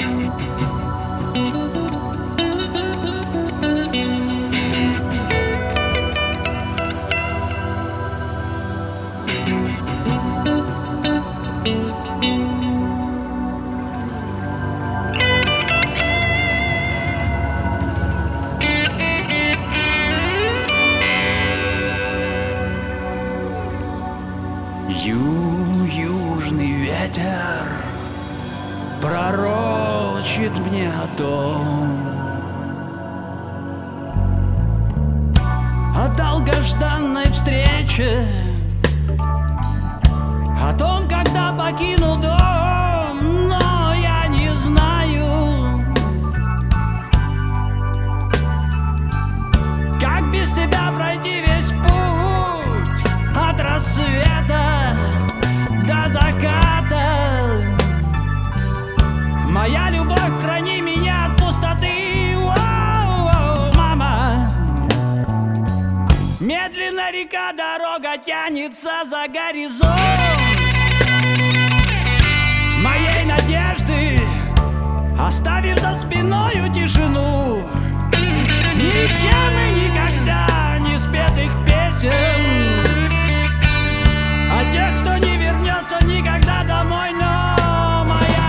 Южный ветер пророчит мне о долгожданной встрече, о том, когда покину дом, но я не знаю, как без тебя пройти весь путь от рассвета до заката. Моя любовь, храни меня от пустоты, мама. Медленно река, дорога тянется за горизонт моей надежды, оставив за спиною тишину. Ни темы никогда не спетых песен о тех, кто не вернется никогда домой. Но моя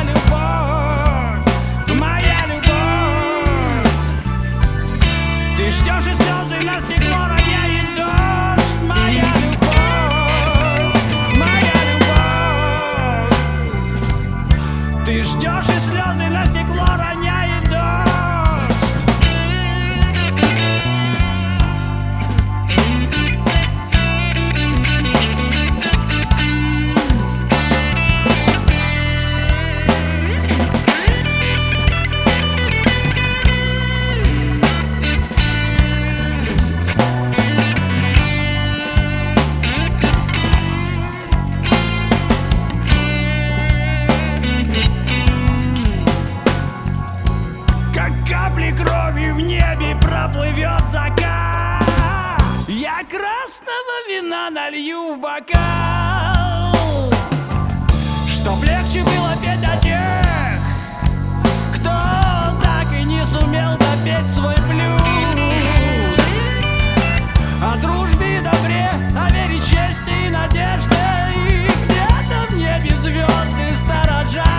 любовь, ты ждешь, и слезы на стекло роняет дождь. Моя любовь, ты ждешь, и слезы на стекло роняет дождь. Капли крови в небе проплывет закат. Я красного вина налью в бокал, чтоб легче было петь о тех, кто так и не сумел допеть свой блюз. О дружбе и добре, о вере, чести и надежде, и где-то в небе звезды сторожат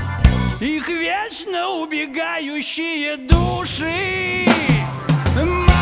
их вечно убегающие души.